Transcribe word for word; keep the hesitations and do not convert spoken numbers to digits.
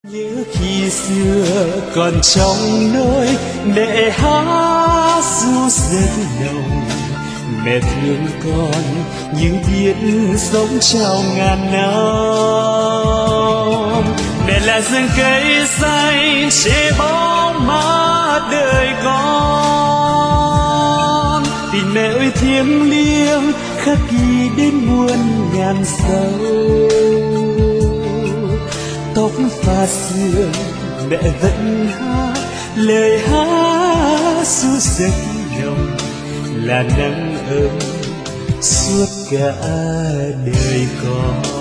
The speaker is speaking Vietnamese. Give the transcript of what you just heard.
Nhớ khi xưa còn trong nỗi mẹ hát ru rất nồng, mẹ thương con như biết sống trao ngàn năm. Mẹ là rừng cây xanh che bóng mát đời con, tình mẹ ơi thiêng liêng khắc ghi đến muôn ngàn dấu. Tóc pha sương mẹ vẫn hát lời hát ru rất nồng, là nắng ấm suốt cả đời con.